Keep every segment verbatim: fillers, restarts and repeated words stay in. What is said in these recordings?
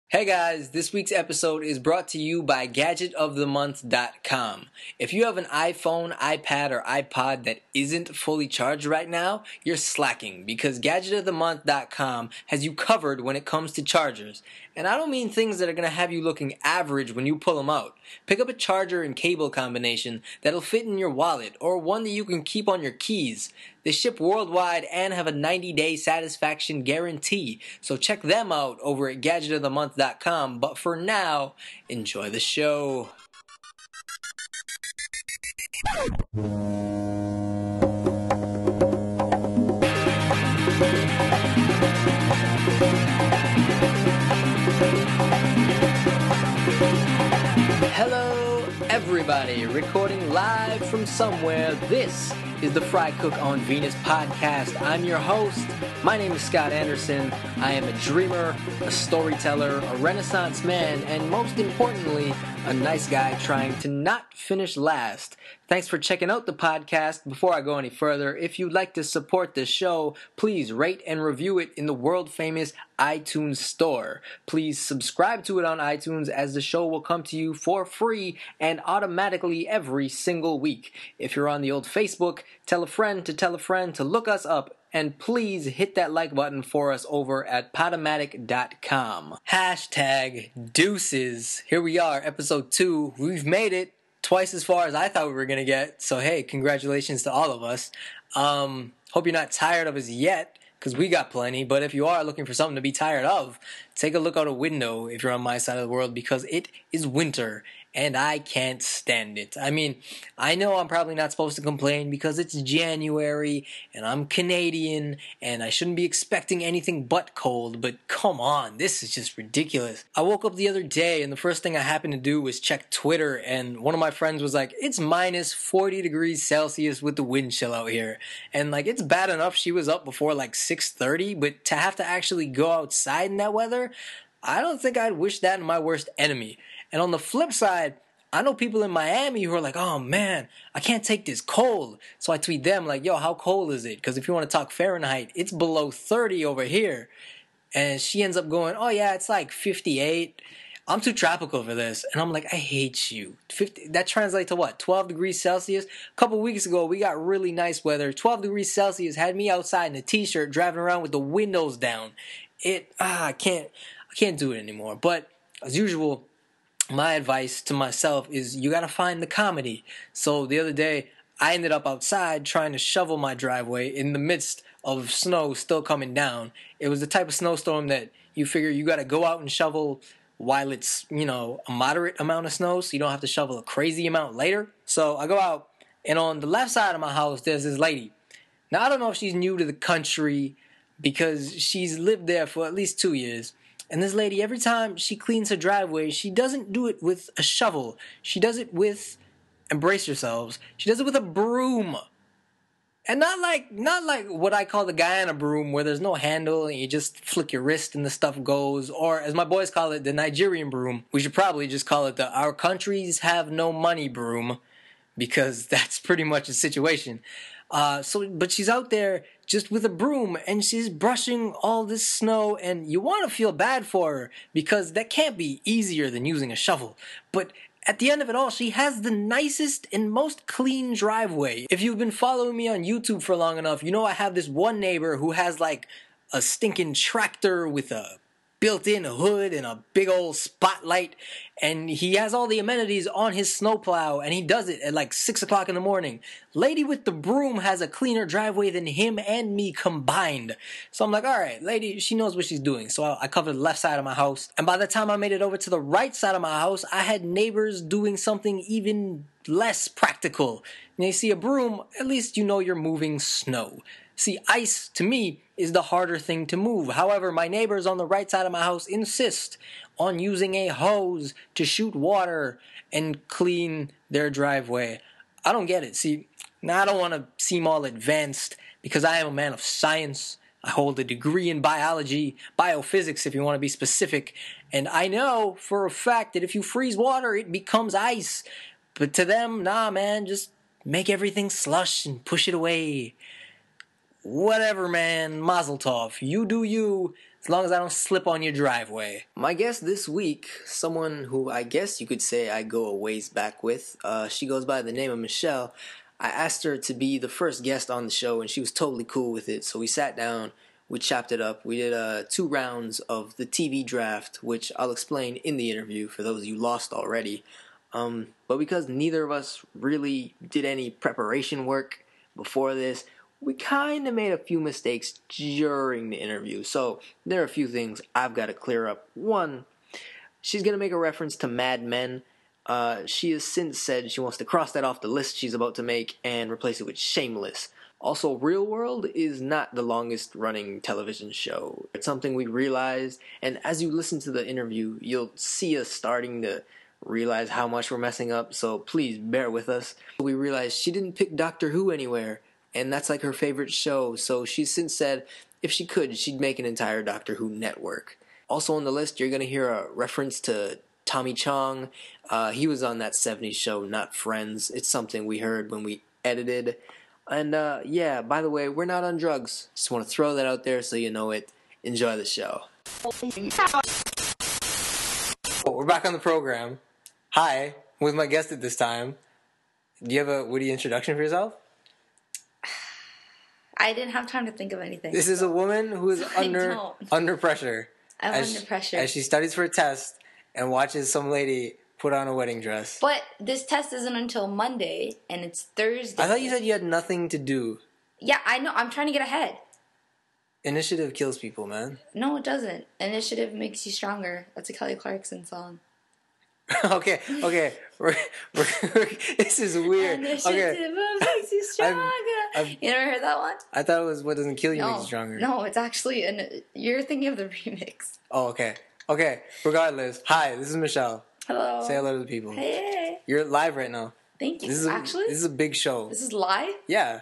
Hey guys, this week's episode is brought to you by gadget of the month dot com. If you have an iPhone, iPad, or iPod that isn't fully charged right now, you're slacking because gadget of the month dot com has you covered when it comes to chargers. And I don't mean things that are going to have you looking average when you pull them out. Pick up a charger and cable combination that'll fit in your wallet or one that you can keep on your keys. They ship worldwide and have a ninety day satisfaction guarantee, so check them out over at gadget of the month dot com. But for now, enjoy the show. Hello, everybody, recording live from somewhere. This is the Fry Cook on Venus podcast. I'm your host. My name is Scott Anderson. I am a dreamer, a storyteller, a renaissance man, and most importantly, a nice guy trying to not finish last. Thanks for checking out the podcast. Before I go any further, if you'd like to support the show, please rate and review it in the world-famous iTunes store. Please subscribe to it on iTunes as the show will come to you for free and automatically every single week. If you're on the old Facebook, tell a friend to tell a friend to look us up. And please hit that like button for us over at Podomatic dot com. Hashtag deuces. Here we are, episode two. We've made it twice as far as I thought we were going to get. So, hey, congratulations to all of us. Um, hope you're not tired of us yet, because we got plenty. But if you are looking for something to be tired of, take a look out a window if you're on my side of the world, because it is winter. And I can't stand it. I mean, I know I'm probably not supposed to complain because it's January and I'm Canadian and I shouldn't be expecting anything but cold, but come on, this is just ridiculous. I woke up the other day and the first thing I happened to do was check Twitter, and one of my friends was like, it's minus forty degrees Celsius with the wind chill out here. And like, it's bad enough she was up before like six thirty, but to have to actually go outside in that weather, I don't think I'd wish that in my worst enemy. And on the flip side, I know people in Miami who are like, oh man, I can't take this cold. So I tweet them like, yo, how cold is it? Because if you want to talk Fahrenheit, it's below thirty over here. And she ends up going, oh yeah, it's like fifty-eight. I'm too tropical for this. And I'm like, I hate you. fifty, that translates to what? twelve degrees Celsius? A couple weeks ago, we got really nice weather. twelve degrees Celsius had me outside in a t-shirt driving around with the windows down. It, ah, I can't, I can't do it anymore. But as usual, my advice to myself is you got to find the comedy. So the other day, I ended up outside trying to shovel my driveway in the midst of snow still coming down. It was the type of snowstorm that you figure you got to go out and shovel while it's, you know, a moderate amount of snow, so you don't have to shovel a crazy amount later. So I go out, and on the left side of my house, there's this lady. Now, I don't know if she's new to the country because she's lived there for at least two years. And this lady, every time she cleans her driveway, she doesn't do it with a shovel. She does it with, embrace yourselves, she does it with a broom. And not like not like what I call the Guyana broom, where there's no handle and you just flick your wrist and the stuff goes. Or as my boys call it, the Nigerian broom. We should probably just call it the our countries have no money broom, because that's pretty much the situation. Uh, so, but she's out there just with a broom and she's brushing all this snow, and you want to feel bad for her because that can't be easier than using a shovel. But at the end of it all, she has the nicest and most clean driveway. If you've been following me on YouTube for long enough, you know I have this one neighbor who has like a stinking tractor with a built-in hood and a big old spotlight, and he has all the amenities on his snowplow, and he does it at like six o'clock in the morning. Lady with the broom has a cleaner driveway than him and me combined. So I'm like, all right, lady, she knows what she's doing. So I, I covered the left side of my house, and by the time I made it over to the right side of my house, I had neighbors doing something even less practical. And you see a broom, at least you know you're moving snow. See, ice, to me, is the harder thing to move. However, my neighbors on the right side of my house insist on using a hose to shoot water and clean their driveway. I don't get it. See, now I don't want to seem all advanced because I am a man of science. I hold a degree in biology, biophysics if you want to be specific, and I know for a fact that if you freeze water, it becomes ice. But to them, nah, man, just make everything slush and push it away. Whatever, man. Mazel tov. You do you. as long as I don't slip on your driveway. My guest this week, someone who I guess you could say I go a ways back with, uh, she goes by the name of Michelle. I asked her to be the first guest on the show, and she was totally cool with it, so we sat down. We chopped it up. We did uh, two rounds of the T V draft, which I'll explain in the interview for those of you lost already. Um, but because neither of us really did any preparation work before this, we kind of made a few mistakes during the interview. So there are a few things I've got to clear up. One, she's going to make a reference to Mad Men. Uh, she has since said she wants to cross that off the list she's about to make and replace it with Shameless. Also, Real World is not the longest running television show. It's something we realized, and as you listen to the interview, you'll see us starting to realize how much we're messing up, so please bear with us. We realized she didn't pick Doctor Who anywhere, and that's like her favorite show, so she's since said if she could, she'd make an entire Doctor Who network. Also on the list, you're going to hear a reference to Tommy Chong. Uh, he was on that seventies show, Not Friends. It's something we heard when we edited. And, uh, yeah, by the way, we're not on drugs. Just want to throw that out there so you know it. Enjoy the show. Oh, we're back on the program. Hi, with my guest at this time. Do you have a witty introduction for yourself? I didn't have time to think of anything. This is a woman who is under under pressure. I'm as under pressure. She, as she studies for a test and watches some lady put on a wedding dress. But this test isn't until Monday, and it's Thursday. I thought you said you had nothing to do. Yeah, I know. I'm trying to get ahead. Initiative kills people, man. No, it doesn't. Initiative makes you stronger. That's a Kelly Clarkson song. okay, okay. We're, we're, we're, this is weird. Initiative okay. makes you stronger. I've, I've, you never heard that one? I thought it was What Doesn't Kill You no, Makes You Stronger. No, it's actually... An, you're thinking of the remix. Oh, okay. Okay, regardless. Hi, this is Michelle. Hello. Say hello to the people. Hey. You're live right now. Thank you. This is a, Actually? This is a big show. This is live? Yeah.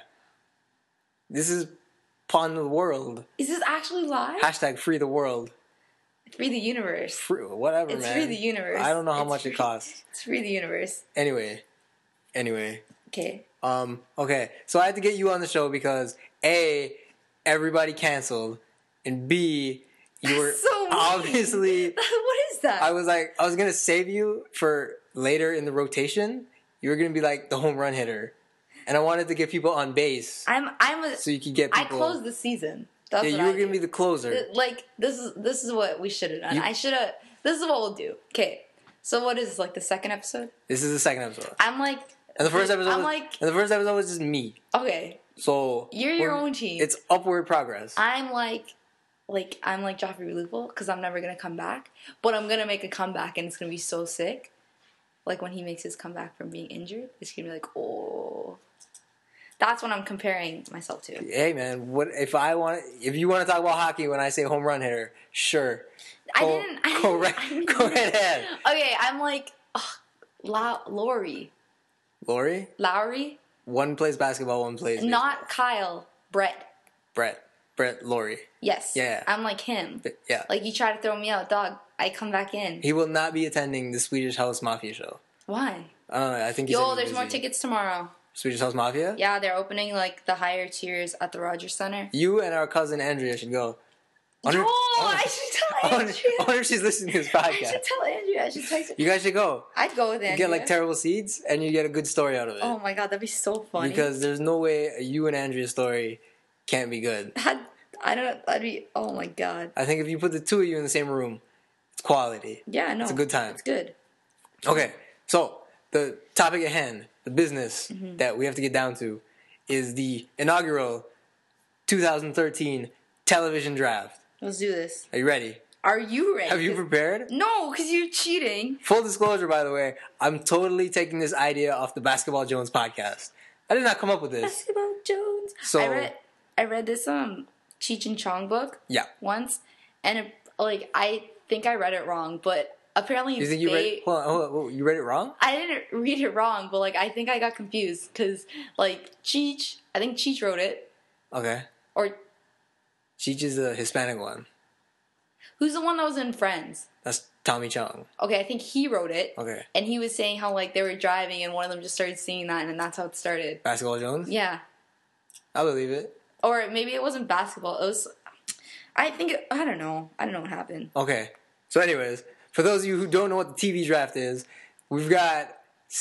This is Pawn the World. Is this actually live? Hashtag free the world. Free the universe. Free, whatever, it's man. It's free the universe. I don't know how it's much free, it costs. It's free the universe. Anyway. Anyway. Okay. Um, okay. So I had to get you on the show because A, everybody canceled, and B, you were so obviously... What is that? I was like, I was going to save you for later in the rotation. You were going to be like the home run hitter. And I wanted to get people on base. I'm I'm a, so you could get people... I closed the season. That's yeah, what you were I going to be the closer. Th- like, this is this is what we should have done. You, I should have... This is what we'll do. Okay. So what is this, like the second episode? This is the second episode. I'm like... And the first episode I'm was, like... And the first episode was just me. Okay. So... You're your own team. It's upward progress. I'm like... Like, I'm like Joffrey Lupul, because I'm never going to come back. But I'm going to make a comeback, and it's going to be so sick. Like, when he makes his comeback from being injured, it's going to be like, oh... That's what I'm comparing myself to. Hey man, what if I want? If you want to talk about hockey when I say home run hitter, sure. I go, didn't. I go didn't, right. I didn't, go right ahead. Okay, I'm like, oh, La- Lowry. Lowry. Lowry. One plays basketball, one plays. Baseball. Not Kyle. Brett. Brett. Brett Lowry. Yes. Yeah. I'm like him. But, yeah. Like you try to throw me out, dog. I come back in. He will not be attending the Swedish House Mafia show. Why? I don't know. I think. He Yo, said there's busy. more tickets tomorrow. Swedish House Mafia? Yeah, they're opening like the higher tiers at the Rogers Center. You and our cousin Andrea should go. I Yo, wonder, I should tell I wonder, Andrea. I wonder if she's listening to this podcast. I should tell Andrea. I should text her. You guys should go. I'd go with Andrea. You get like terrible seeds, and you get a good story out of it. Oh my god, that'd be so funny. Because there's no way a you and Andrea story can't be good. That, I don't. That'd be. Oh my god. I think if you put the two of you in the same room, it's quality. Yeah, no. It's a good time. It's good. Okay, so the topic at hand, the business mm-hmm. that we have to get down to, is the inaugural two thousand thirteen television draft. Let's do this. Are you ready? Are you ready? Have you prepared? No, because you're cheating. Full disclosure, by the way, I'm totally taking this idea off the Basketball Jones podcast. I did not come up with this. Basketball Jones. So I read, I read this um Cheech and Chong book. Yeah. Once, and it, like I think I read it wrong, but apparently you think you they, read? Hold on, hold on, hold on, you read it wrong? I didn't read it wrong, but like I think I got confused because like Cheech, I think Cheech wrote it. Okay. Or Cheech is the Hispanic one. Who's the one that was in Friends? That's Tommy Chong. Okay, I think he wrote it. Okay. And he was saying how like they were driving and one of them just started singing that and that's how it started. Basketball Jones? Yeah. I believe it. Or maybe it wasn't basketball. It was. I think it, I don't know. I don't know what happened. Okay. So, anyways, for those of you who don't know what the T V draft is, we've got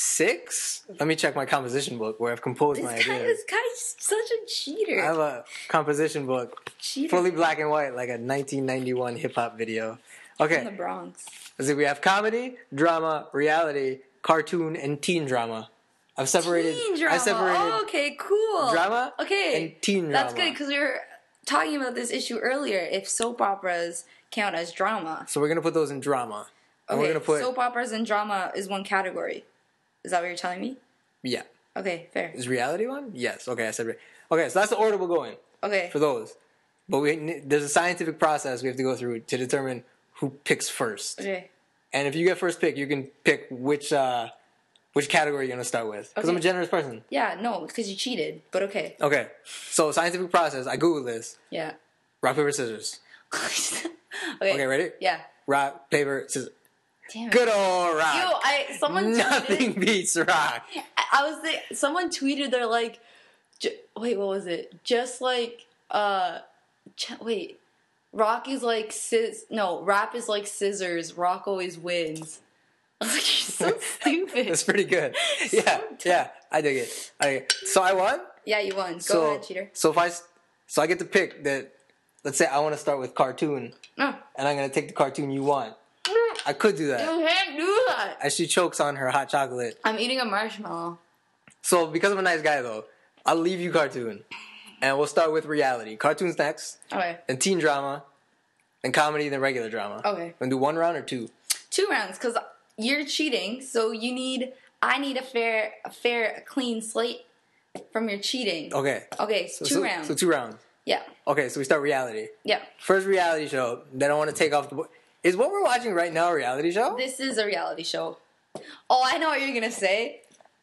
six. Let me check my composition book where I've composed This my guy, ideas. this guy's such a cheater. I have a composition book, cheater fully black and white, like a nineteen ninety-one hip hop video. from the Okay. Bronx. Let's see. We have comedy, drama, reality, cartoon, and teen drama. I've separated. Teen drama. I separated Oh, okay, cool. drama Okay, and teen that's drama. good because we were talking about this issue earlier. If soap operas count as drama, So we're gonna put those in drama. And okay, we're gonna put soap operas and drama is one category. Is that what you're telling me? yeah. Okay, fair. Is reality one? Yes. Okay, I said. Re- okay, so that's the order we're going Okay, for those. But we there's a scientific process we have to go through to determine who picks first. okay, And if you get first pick, you can pick which uh, which category you're gonna start with. Because I'm a Okay. generous person. yeah, no, because you cheated, but okay, Okay. So scientific process. I googled this. yeah. Rock paper scissors. okay, Okay, ready? Yeah. Rock paper scissors. Damn it. Good old rock. Ew, I someone Nothing tweeted, beats rock. I was think, someone tweeted they're like, j- wait, what was it? Just like uh, ch- wait, rock is like sis. No, rap is like scissors. Rock always wins. I was like, you're so stupid. That's pretty good. Yeah, yeah. I dig it. I dig it. So I won. Yeah, you won. Go so, ahead, cheater. So if I, s- so I get to pick that. Let's say I want to start with cartoon, No, and I'm gonna take the cartoon you want. I could do you that. can't do that. As she chokes on her hot chocolate. I'm eating a marshmallow. So because I'm a nice guy though, I'll leave you cartoon, and we'll start with reality. Cartoons next, Okay, then teen drama, then comedy, then regular drama. Okay. Wanna do one round or two? two rounds because you're cheating. So you need. I need a fair, a fair, a clean slate from your cheating. Okay. Okay, so two so, rounds. So two rounds. Yeah, Okay, so we start reality. yeah. First reality show that I want to take off the board. Is what we're watching right now a reality show? This is a reality show. Oh, I know what you're gonna say.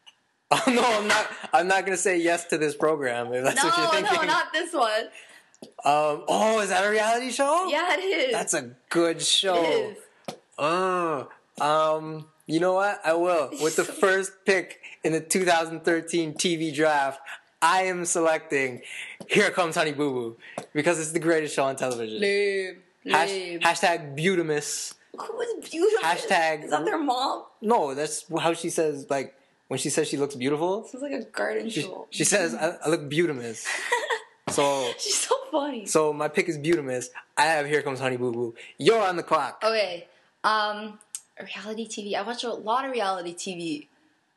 Oh no, I'm not. I'm not gonna say yes to this program. If that's No, what you're thinking. no, not this one. Um. Oh, is that a reality show? Yeah, it is. That's a good show. It is. Oh. Um. You know what? I will. With the first pick in the two thousand thirteen T V draft, I am selecting Here Comes Honey Boo Boo because it's the greatest show on television. Lame. Hash, Lame. hashtag Beautimus. Who is beautiful? Hashtag- Is that their mom? No, that's how she says. Like when she says she looks beautiful, Sounds like a garden she, show. she says I, I look Beautimus. So. She's so funny. So my pick is Beautimus. I have Here Comes Honey Boo Boo. You're on the clock. Okay. Um, reality T V. I watch a lot of reality T V.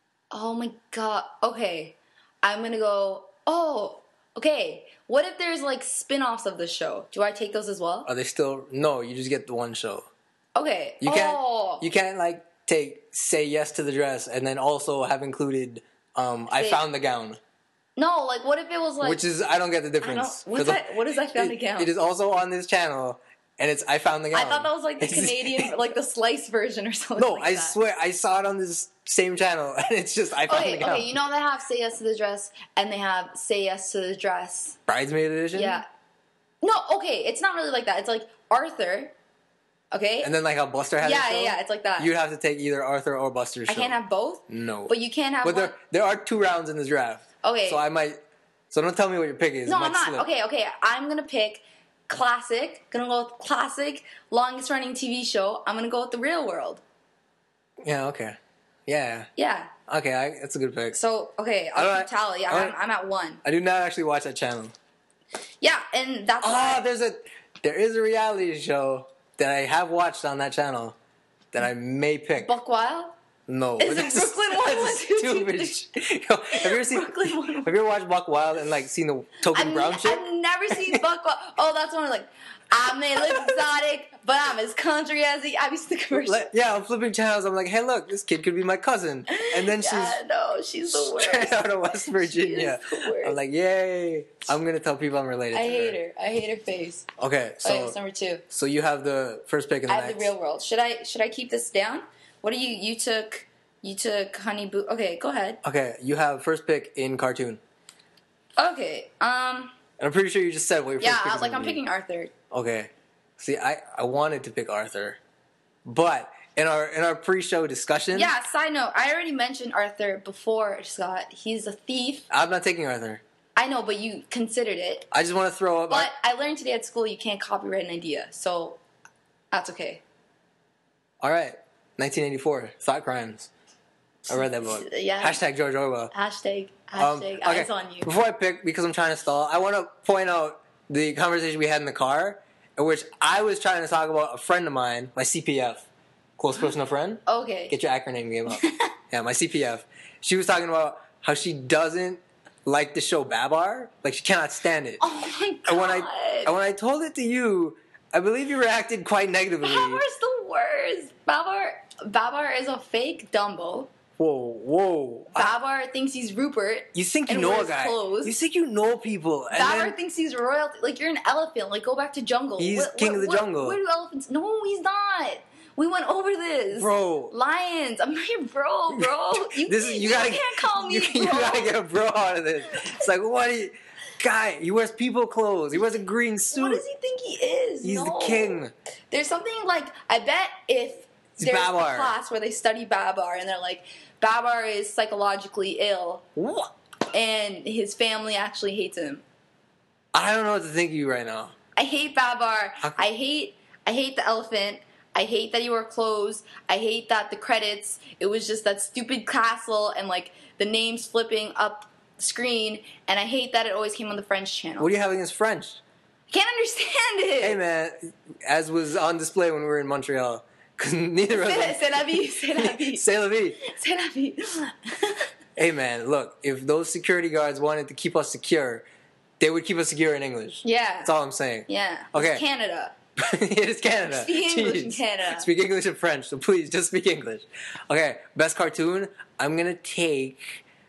Oh my god. Okay. I'm gonna go. Oh. Okay. What if there's like spin-offs of the show? Do I take those as well? Are they still? No, you just get the one show. Okay. You can't. Oh. You can't like take say yes to the dress and then also have included. Um, I Say- found the gown, No, like what if it was like which is I don't get the I don't, difference. what's 'Cause that? What is I found it, again? It is also on this channel, and it's I found the gown. I thought that was like the It's- Canadian, like the slice version or something. No, like I that. swear I saw it on this same channel, and it's just I found Okay, the gown. okay, you know they have Say Yes to the Dress and they have Say Yes to the Dress. Bridesmaid edition. Yeah. No, okay, it's not really like that. It's like Arthur. Okay? And then like how Buster has. yeah, a show, yeah, yeah, it's like that. You'd have to take either Arthur or Buster's I show. can't have both, No. but you can't have But one. there there are two rounds in this draft. Okay. So I might. So don't tell me what your pick is. No, It might I'm not. slip. Okay, okay. I'm gonna pick classic. Gonna go with classic, longest running T V show. I'm gonna go with The Real World. Yeah. Okay. Yeah. Yeah. Okay. I, that's a good pick. So okay, I'll Alright, keep tally. I'm, alright. I'm at one. I do not actually watch that channel. Yeah, and that's Ah, why. there's a there is a reality show that I have watched on that channel that I may pick. Buck Wild. No, Is it that's a- Brooklyn one, that's a one, two, stupid. three? sh- Yo, have you ever seen? Brooklyn one, one. Have you ever watched Buck Wild and like seen the Token I've, Brown n- shit? I've never seen Buck Wild. Oh, that's one of like, I may look exotic, but I'm as country as he. I've seen the commercial. Like, yeah, I'm flipping channels. I'm like, hey, look, this kid could be my cousin, and then she's yeah, no, she's the worst. straight out of West Virginia. She is the worst. I'm like, yay! I'm gonna tell people I'm related. I to hate her. I hate her face. Okay, so Okay, that's number two. so you have the first pick in the I have next. The Real World. Should I should I keep this down? What do you you took? You took Honey Boo. Okay, go ahead. Okay, you have first pick in cartoon. Okay. Um. And I'm pretty sure you just said what your Yeah, first pick I- is like gonna I'm be. picking Arthur. Okay. See, I, I wanted to pick Arthur, but in our in our pre-show discussion, Yeah. Side note: I already mentioned Arthur before, Scott. He's a thief. I'm not taking Arthur. I know, but you considered it. I just want to throw up. But I learned today at school you can't copyright an idea, so that's okay. All right, nineteen eighty-four, Thought Crimes. I read that book. Yeah. Hashtag George Orwell. Hashtag, Um, hashtag, okay, eyes on you. Before I pick, because I'm trying to stall, I want to point out the conversation we had in the car, in which I was trying to talk about a friend of mine, my C P F, close personal friend. Okay. Get your acronym game up. Yeah, my C P F. She was talking about how she doesn't like the show Babar. Like, she cannot stand it. Oh my god. And when I and when I told it to you, I believe you reacted quite negatively. Babar's the worst. Babar, Babar is a fake Dumbo. Whoa, whoa. I- Babar thinks he's Rupert. you think you and know a wears guy. clothes. You think you know people. And Babar then, thinks he's royalty. Like, you're an elephant. Like, go back to jungle. He's What- king what- of the what- jungle. Where do elephants? No, he's not. We went over this. bro. Lions. I'm not your bro, bro. You, This is you you gotta can't call me you, bro. you gotta get a bro out of this. It's like, what? Do you, guy, he wears people clothes. He wears a green suit. What does he think he is? He's No. the king. There's something like, I bet if He's there's Babar. a class where they study Babar and they're like, Babar is psychologically ill What? and his family actually hates him. I don't know what to think of you right now. I hate Babar. How- I hate I hate the elephant. I hate that he wore clothes. I hate that the credits, it was just that stupid castle and like the names flipping up the screen, and I hate that it always came on the French channel. What do you have against French? I can't understand it. Hey man, as was on display when we were in Montreal, because neither of us. C'est la vie, c'est la vie. C'est la vie. C'est la vie. Hey man, look, if those security guards wanted to keep us secure, they would keep us secure in English. Yeah. That's all I'm saying. Yeah. Okay. It's Canada. It is Canada. Speak English in Jeez. Canada. Speak English and French, so please just speak English. Okay, best cartoon. I'm gonna take.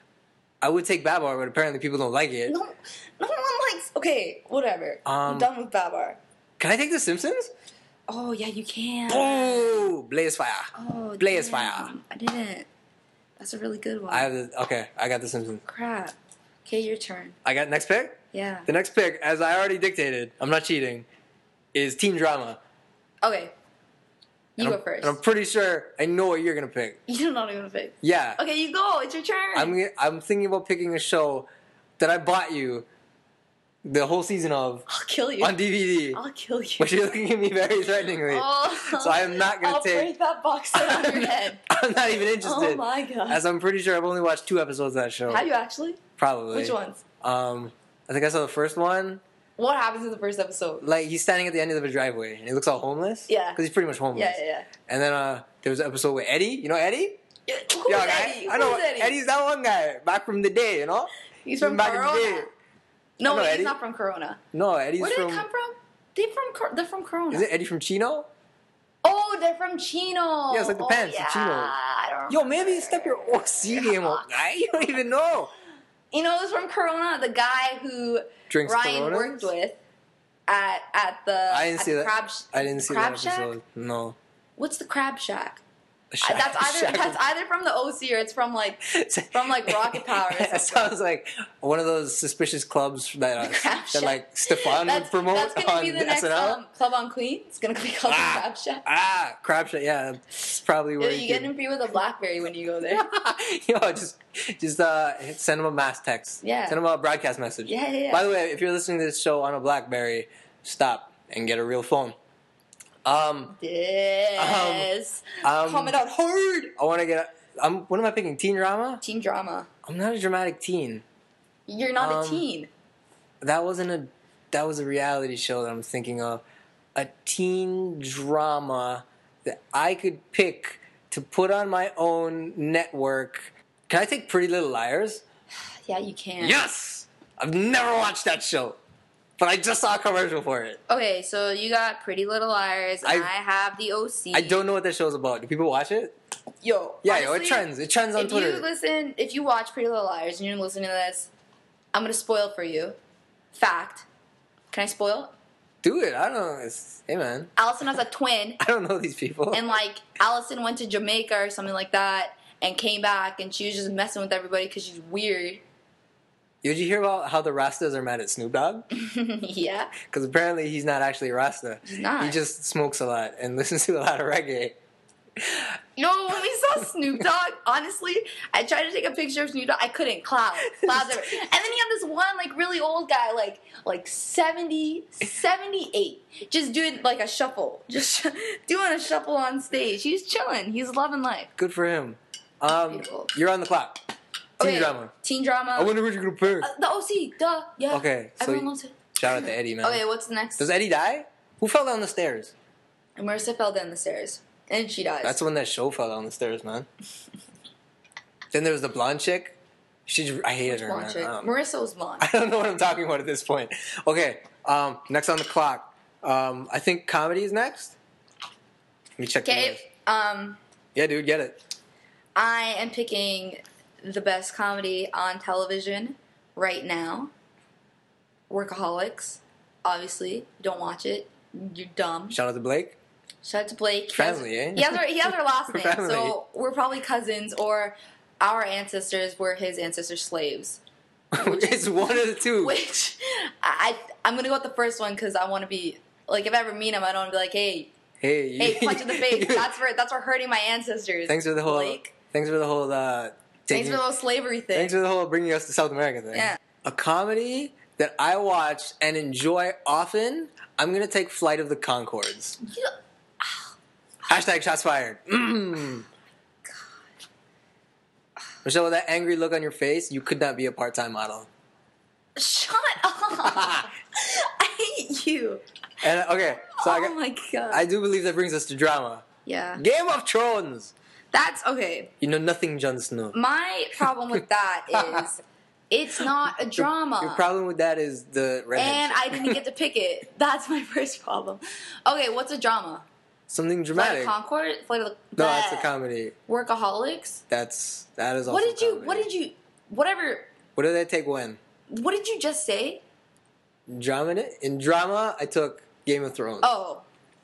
I would take Babar, but apparently people don't like it. No, no one likes. Okay, whatever. I'm Um, done with Babar. Can I take The Simpsons? Oh yeah, you can. Oh, Blaze Fire. Oh, Blaze damn. Fire. I didn't. That's a really good one. I have the. Okay, I got The Simpsons. Crap. Okay, your turn. I got next pick. Yeah. The next pick, as I already dictated, I'm not cheating, is teen drama. Okay. You And go I'm- first. And I'm pretty sure I know what you're gonna pick. You're not even gonna pick. Yeah. Okay, you go. It's your turn. I'm gonna- I'm thinking about picking a show that I bought you the whole season of I'll kill you. on D V D. I'll kill you. But you're looking at me very threateningly. Oh, So I am not gonna I'll take- break that box set on your head. I'm not even interested. Oh my god. As I'm pretty sure I've only watched two episodes of that show. Have you actually? Probably. Which ones? Um, I think I saw the first one. What happens in the first episode? Like he's standing at the end of a driveway and he looks all homeless. Yeah. Because he's pretty much homeless. Yeah, yeah, yeah. And then uh, there was an episode with Eddie. You know Eddie? Yeah, Who's Yeah, Eddie? guy. I know Who's Eddie? Eddie's that one guy back from the day. You know? He's from back in the Corona. day. No, I know he's Eddie. not from Corona. No, Eddie's Where did from. they come from? They from Cor- they're from Corona. Is it Eddie from Chino? Oh, they're from Chino. Yeah, it's like the oh, pants, the yeah. Chino. I don't Yo, remember. maybe step your O C game up, guy. You don't even know. You know who's from Corona? The guy who Drinks Ryan Coronas? worked with at at the I didn't at see the that. Crab, sh- I didn't see crab that Shack? episode. No. What's the Crab Shack? The Uh, Shack- that's either Shack- that's either from the O C or it's from like from like Rocket Power or That something. sounds like one of those suspicious clubs that uh, The Crab that Shack. like Stefan would That's, promote that's gonna on be the next S N L. um, Club on Queen. It's gonna be called Ah. the Crab Shack. Ah, crab shit. Yeah, that's probably Yeah, where you you get can- him free with a BlackBerry when you go there. Yo, just just uh, send him a mass text. Yeah. Send him a broadcast message. Yeah, yeah, yeah. By the way, if you're listening to this show on a BlackBerry, stop and get a real phone. Um, Yes. um, Comment out hard. I want to get. Um, what am I picking? Teen drama? Teen drama. I'm not a dramatic teen. You're not Um, a teen. That wasn't a. That was a reality show that I'm thinking of. A teen drama that I could pick to put on my own network. Can I take Pretty Little Liars? Yeah, you can. Yes! I've never watched that show, but I just saw a commercial for it. Okay, so you got Pretty Little Liars, and I- I, have the O C. I don't know what that show's about. Do people watch it? Yo, Yeah, yo, it honestly, trends. It trends on if Twitter. you listen, if you watch Pretty Little Liars and you're listening to this, I'm gonna spoil for you. Fact. Can I spoil? Do it. I don't know. It's, hey, man. Allison has a twin, I don't know these people. and like Allison went to Jamaica or something like that, and came back, and she was just messing with everybody because she's weird. Did you hear about how the Rastas are mad at Snoop Dogg? Yeah, Because apparently he's not actually a Rasta. he's not. He just smokes a lot and listens to a lot of reggae. No, when we saw saw Snoop Dogg, honestly, I tried to take a picture of Snoop Dogg. I couldn't. Clouds. Clouds everywhere. And then you have this one, like, really old guy, like, like seventy, seventy-eight, just doing, like, a shuffle. Just doing a shuffle on stage. He's chilling. He's loving life. Good for him. Um, Beautiful. You're on the clock. Teen Okay, drama. Teen drama. I wonder what you're going to pick. Uh, the O C, duh. Yeah. Okay, so Everyone you- loves it. Shout out to Eddie, man. Okay, what's the next? Does Eddie die? Who fell down the stairs? Marissa fell down the stairs. And she dies. That's when that show fell down the stairs, man. Then there was the blonde chick. She, I hated her, Blonde man. chick. I don't, Marissa was blonde. I don't know what I'm talking about at this point. Okay, um, next on the clock. Um, I think comedy is next. Let me check the Okay, list. um, Yeah, dude, get it. I am picking the best comedy on television right now. Workaholics. Obviously, don't watch it. You're dumb. Shout out to Blake. Shout out to Blake. He has- Family, eh? He has our, he has our last name, Family. so we're probably cousins, or our ancestors were his ancestors' slaves. It's one of the two. Which I I'm gonna go with the first one because I want to be like, if I ever meet him, I don't want to be like, hey, Hey, you- hey, punch in the face. That's for that's for hurting my ancestors. Thanks for the whole. Blake. Thanks for the whole. Uh, Thanks taking- for the whole slavery thing. Thanks for the whole bringing us to South America thing. Yeah. A comedy that I watch and enjoy often. I'm gonna take Flight of the Conchords. You- Hashtag shots fired. Mm. Michelle, with that angry look on your face, you could not be a part-time model. Shut up! I hate you. And okay, so I, Oh got, my god. I do believe that brings us to drama. yeah. Game of Thrones. That's okay. You know nothing, Jon Snow. My problem with that is it's not a drama. Your problem with that is the redhead. and chick. I didn't get to pick it. That's my first problem. Okay, what's a drama? Something Flight dramatic. of Concord? Flight of the no, that's a Bleh. comedy. Workaholics? That's that is also. What did you comedy. what did you whatever What did I take when? what did you just say? Drama. In drama, I took Game of Thrones. Oh.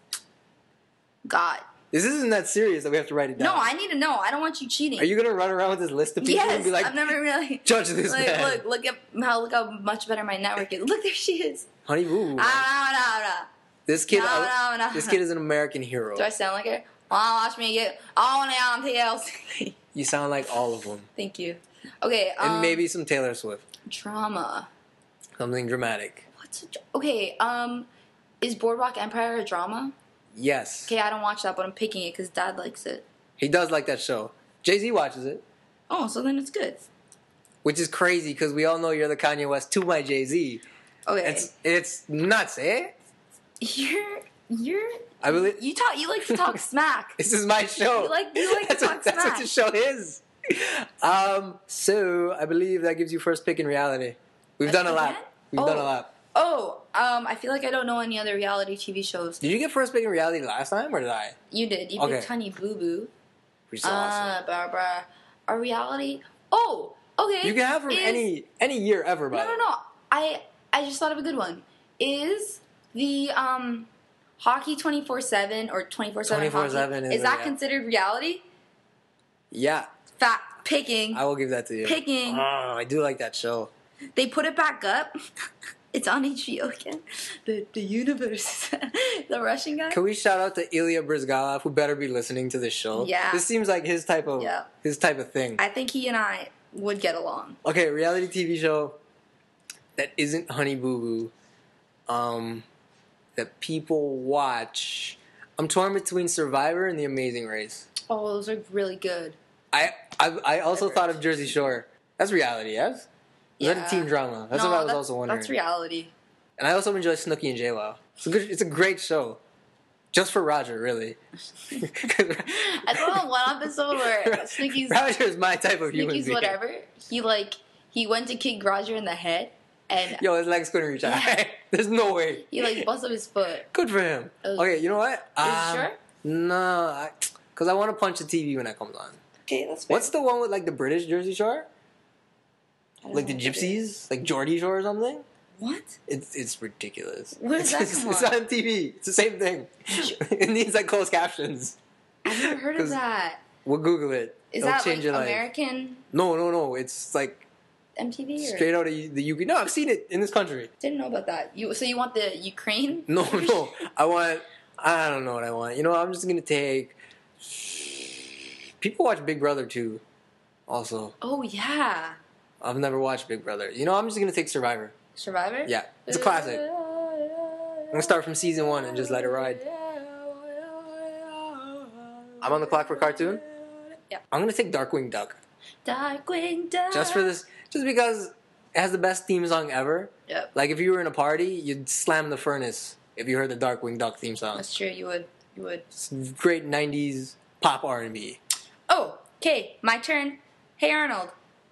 God. This isn't that serious that we have to write it down. No, I need to know. I don't want you cheating. Are you gonna run around with this list of people Yes, and be like, I've never really judge this like, man? look, look at how look how much better my network is. Look, there she is. Honey Boo Boo. Ah, no, no, no. This kid, No, no, no, this no. kid is an American hero. Do I sound like her? Oh, watch me get all on T L C. You sound like all of them, Thank you. Okay, um, and maybe some Taylor Swift. drama. Something dramatic. What's a, dra- okay? Um, is Boardwalk Empire a drama? Yes, Okay, I don't watch that, but I'm picking it because Dad likes it. he does like that show. Jay Z watches it, Oh, so then it's good. which is crazy because we all know you're the Kanye West to my Jay Z. Okay, It's it's nuts, eh? you're you're I believe you talk. You like to talk smack. this is my show. You like- you like to that's what, talk that's what smack. the show is. Um, so I believe that gives you first pick in reality. We've done a Again? lot. We've done a Oh. lot. Oh, um, I feel like I don't know any other reality T V shows. Did you get first pick in reality last time, or did I? You did. You Okay. picked Honey Boo Boo. Which is awesome. Ah, Barbara. A reality. Oh, okay. You can have from Is- any any year ever, by No, the no, way. no. I I just thought of a good one. Is the um hockey twenty four seven or twenty four seven twenty-four seven is is a- that yeah. considered reality? Yeah, Fat picking. I will give that to you. Picking. Oh, I do like that show. They put it back up. It's on H B O again. The the universe. The Russian guy. Can we shout out to Ilya Brizgalov, who better be listening to this show? Yeah. This seems like his type of Yeah. his type of thing. I think he and I would get along. Okay, reality T V show that isn't Honey Boo Boo, um, that people watch. I'm torn between Survivor and The Amazing Race. Oh, those are really good. I I, I also Never. thought of Jersey Shore. That's reality, yes? Is that Yeah. a teen drama? That's no, what I was that's, also wondering. That's reality. And I also enjoy Snooki and J-Lo. It's a good. It's a great show. Just for Roger, really. I saw one episode where Snooki's Roger is my type of human Snooki's being. whatever. He like he went to kick Roger in the head and Yo, his legs couldn't reach out. Yeah. There's no way. he like busted his foot. Good for him. Uh, Okay, you know what? Are Um, you sure? No, because I, want to punch the T V when that comes on. Okay, that's fair. What's the one with like the British Jersey Shore? I don't Like the know what it is. Gypsies? Like Geordie Shore or something? What? It's it's ridiculous. Where does that it's, come it's on? on T V. It's the same thing. it needs like closed captions. I've never heard of 'Cause that. We'll Google it. Is It'll that change like your life. American No, no, no. It's like M T V or straight out of the U K. No, I've seen it in this country. didn't know about that. You so you want the Ukraine? No, no. I want. I don't know what I want. You know, I'm just gonna take People watch Big Brother too. Also, Oh yeah. I've never watched Big Brother. You know, I'm just gonna take Survivor. Survivor? Yeah, it's a classic. I'm gonna start from season one and just let it ride. I'm on the clock for cartoon. Yeah. I'm gonna take Darkwing Duck. Darkwing Duck. Just for this, just because it has the best theme song ever. Yep. Like if you were in a party, you'd slam the furnace if you heard the Darkwing Duck theme song. That's true. You would. You would. It's great nineties pop R and B. Oh, okay. My turn. Hey Arnold.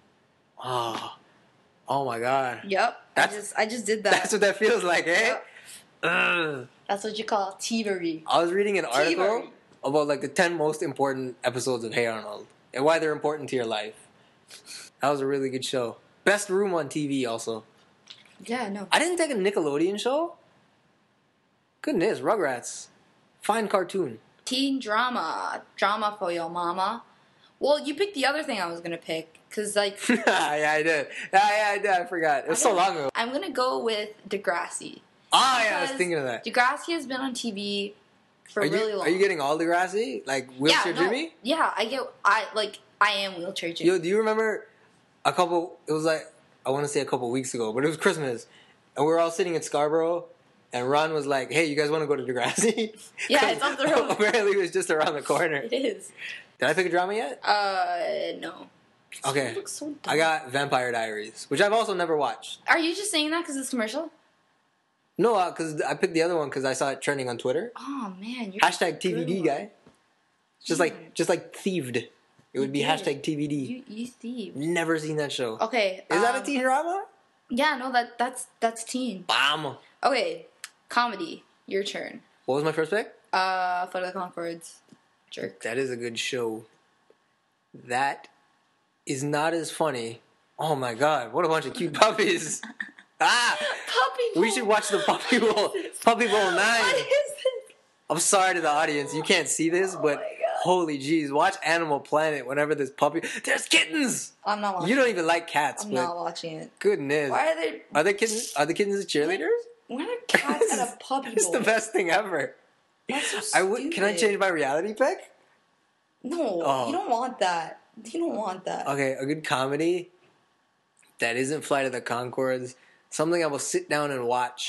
Oh, oh my God. Yep. That's- I just I just did that. That's what that feels like, eh? Yep. Ugh. That's what you call thievery. I was reading an article Thievery. about like the ten most important episodes of Hey Arnold and why they're important to your life. That was a really good show. Best room on T V also. Yeah. No. I didn't take a Nickelodeon show. Goodness, Rugrats. Fine cartoon. Teen drama. Drama for your mama. Well, you picked the other thing I was gonna pick because like yeah, I did. Yeah, yeah, I did. I forgot. It was so long ago. I'm gonna go with Degrassi. Oh, yeah, I was Because thinking of that. Degrassi has been on T V for Are you, really long. are you getting all Degrassi? Like Wheelchair yeah, no, Jimmy? Yeah, I get. I like. I am Wheelchair Jimmy. Yo, do you remember a couple, it was like, I want to say a couple weeks ago, but it was Christmas, and we were all sitting in Scarborough, and Ron was like, hey, you guys want to go to Degrassi? Yeah, it's up the road. Apparently it was just around the corner. It is. Did I pick a drama yet? Uh, no. Okay. It looks so dumb. I got Vampire Diaries, which I've also never watched. Are you just saying that because it's commercial? No, because I picked the other one because I saw it trending on Twitter. Oh man, you're Hashtag T V D, good. guy. Just like, just like thieved. It would be did. hashtag T V D. You you thief. Never seen that show. Okay. Is that a um, teen drama? Yeah, no, that that's that's teen. Bam. Okay, comedy. Your turn. What was my first pick? Uh, Flight of the Conchords. Jerk. That is a good show. That is not as funny. Oh my god, what a bunch of cute puppies. Ah! Puppy Bowl. We should watch the Puppy Bowl. Puppy Bowl nine. What is this? I'm sorry to the audience, you can't see this, but my God. holy jeez, watch Animal Planet whenever there's puppy. There's kittens! I'm not watching. You don't even like cats, I'm but not watching it. goodness. Why are there? Are they kittens? Are the kittens the cheerleaders? Why are cats at a puppy It's bowl? the best thing ever. That's so I stupid. would. Can I change my reality pick? No, Oh. you don't want that. You don't want that. Okay, a good comedy that isn't Flight of the Conchords. Something I will sit down and watch.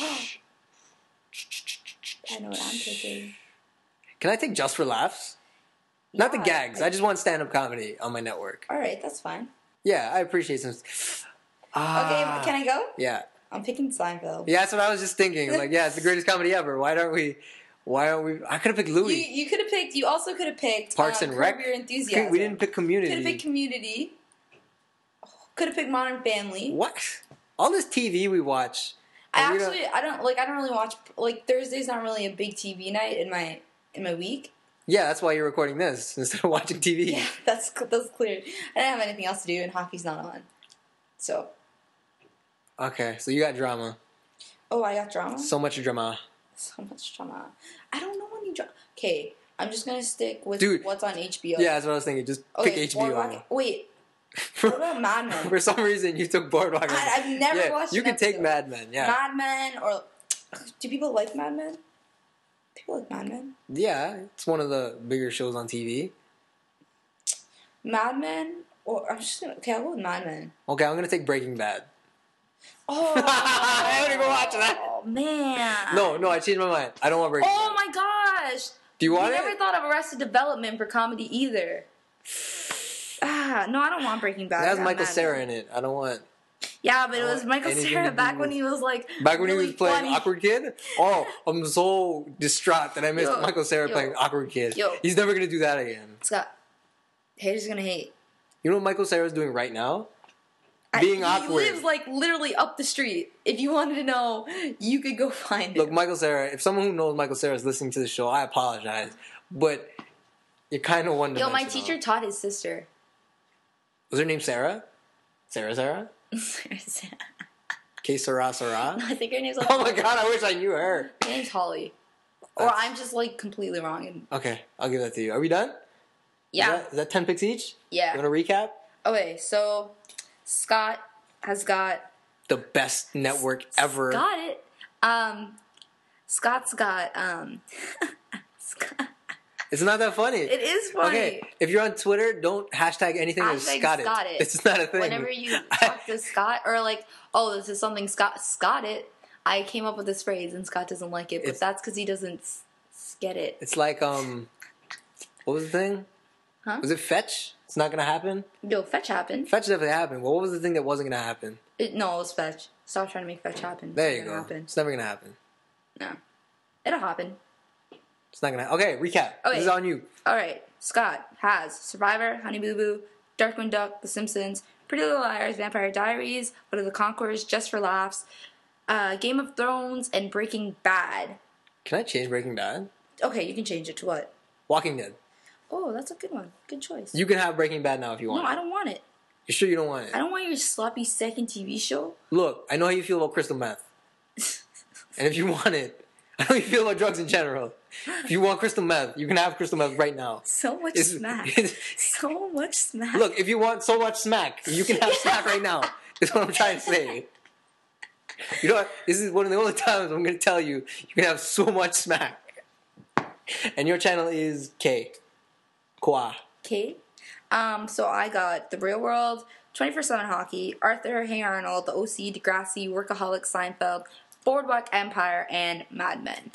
I know what I'm taking. Can I take Just for Laughs? Not the Yeah, gags. I- I just want stand-up comedy on my network. All right, that's fine. Yeah, I appreciate some. Ah, Okay, can I go? Yeah, I'm picking Seinfeld. yeah. That's what I was just thinking. Like, yeah, it's the greatest comedy ever. Why don't we? Why don't we? I could have picked You Louis. you could have picked. You also could have picked Parks um, and Curb Rec. Your Enthusiasm. We didn't pick Could have picked Community. Community. Could have picked Modern Family. What? All this T V we watch. I and we don't- actually I don't like I don't really watch like Thursday's not really a big T V night in my in my week. Yeah, that's why you're recording this instead of watching T V. Yeah, that's that's clear. I didn't have anything else to do and hockey's not on. So Okay, so you got drama. oh, I got drama. So much drama. So much drama. I don't know any drama. Okay, I'm just gonna stick with Dude. what's on H B O. Yeah, that's what I was thinking. Just Okay, pick H B O. Boardwalk- Wait, what about Mad Men? For some reason, you took Boardwalk. I- I've never yeah, watched You an could take episode. Mad Men. Yeah, Mad Men or do people like Mad Men? People like Mad Men. yeah. It's one of the bigger shows on T V. Mad Men or I'm just gonna okay. I'll go with Mad Men. Okay, I'm gonna take Breaking Bad. Oh, I don't even watch that. Oh man. No, no, I changed my mind. I don't want Breaking Oh Bad. my gosh. Do you want we it? never thought of Arrested Development for comedy either. Ah, no, I don't want Breaking Bad. That has I got Michael Mad Cera Men. in it. I don't want. Yeah, but it I was want Michael anything Cera to do back when with- he was like Back when really he was playing funny. Awkward Kid? Oh, I'm so distraught that I missed Yo, Michael Cera yo, playing Awkward Kid. yo. He's never gonna do that again. Scott, haters gonna hate. You know what Michael Cera's doing right now? I- Being he awkward. lives like literally up the street. If you wanted to know, you could go find Look, it. Michael Cera, if someone who knows Michael Cera is listening to the show, I apologize. But you're kind of one Yo, my dimensional. teacher taught his sister. Was her name Sarah? Sarah Sarah? K Sarah Sarah? I think her name's like Oh my god, I wish I knew her. Her name's Holly. Or That's- I'm just like completely wrong. And Okay, I'll give that to you. Are we done? yeah, Is that, is that ten picks each? yeah. You want to recap? Okay, so Scott has got The best network ever. got it. Um, Scott's got um. Scott. It's not that funny. It is funny. Okay, if you're on Twitter, don't hashtag anything as Hashtag Scott it. Scott it. It's not a thing. Whenever you talk to Scott, or like, oh, this is something Scott Scott it, I came up with this phrase and Scott doesn't like it, but It's- that's because he doesn't s- s- get it. It's like, um, what was the thing? Huh? Was it fetch? It's not gonna happen? Yo, fetch happened. Fetch definitely happened. Well, what was the thing that wasn't gonna happen? It, no, it was fetch. Stop trying to make fetch happen. It's There not you gonna go. Happen. It's never gonna happen. No, it'll happen. It's not gonna. Okay, recap. Okay. This is on you. All right, Scott has Survivor, Honey Boo Boo, Darkwing Duck, The Simpsons, Pretty Little Liars, Vampire Diaries, What Are the Conquerors, Just for Laughs, uh, Game of Thrones, and Breaking Bad. Can I change Breaking Bad? Okay, you can change it to what? Walking Dead. Oh, that's a good one. Good choice. You can have Breaking Bad now if you want. No, I don't want it. You sure you don't want it? I don't want your sloppy second T V show. Look, I know how you feel about crystal meth. And if you want it, I know how you feel about drugs in general. If you want crystal meth, you can have crystal meth right now. So much It's- smack. it's- So much smack. Look, if you want so much smack, you can have smack right now. That's what I'm trying to say. You know what? This is one of the only times I'm going to tell you you can have so much smack. And your channel is K. Kwa. Kate. Um, so I got The Real World, twenty-four seven Hockey, Arthur, Hey Arnold, The O C, Degrassi, Workaholic, Seinfeld, Boardwalk Empire, and Mad Men.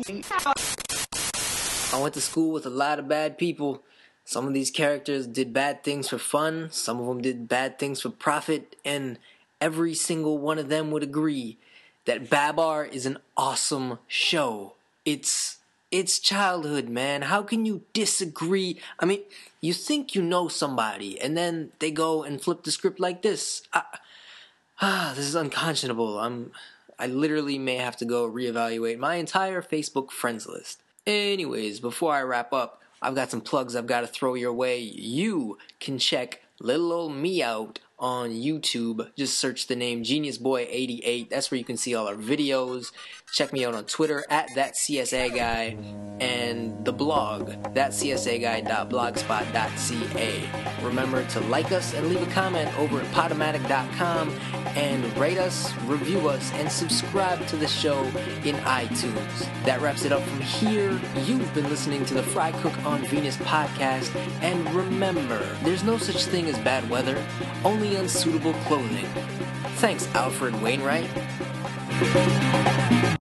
I went to school with a lot of bad people. Some of these characters did bad things for fun. Some of them did bad things for profit. And every single one of them would agree that Babar is an awesome show. It's it's childhood, man. How can you disagree? I mean, you think you know somebody, and then they go and flip the script like this. I, ah, this is unconscionable. I'm, I literally may have to go reevaluate my entire Facebook friends list. Anyways, before I wrap up, I've got some plugs I've got to throw your way. You can check little old me out on YouTube. Just search the name Genius Boy eighty-eight. That's where you can see all our videos. Check me out on Twitter at that C S A guy, and the blog that c s a guy dot blogspot dot c a. Remember to like us and leave a comment over at podomatic dot com, and rate us, review us, and subscribe to the show in iTunes. That wraps it up from here. You've been listening to the Fry Cook on Venus podcast, and remember, there's no such thing as bad weather, only unsuitable clothing. Thanks, Alfred Wainwright.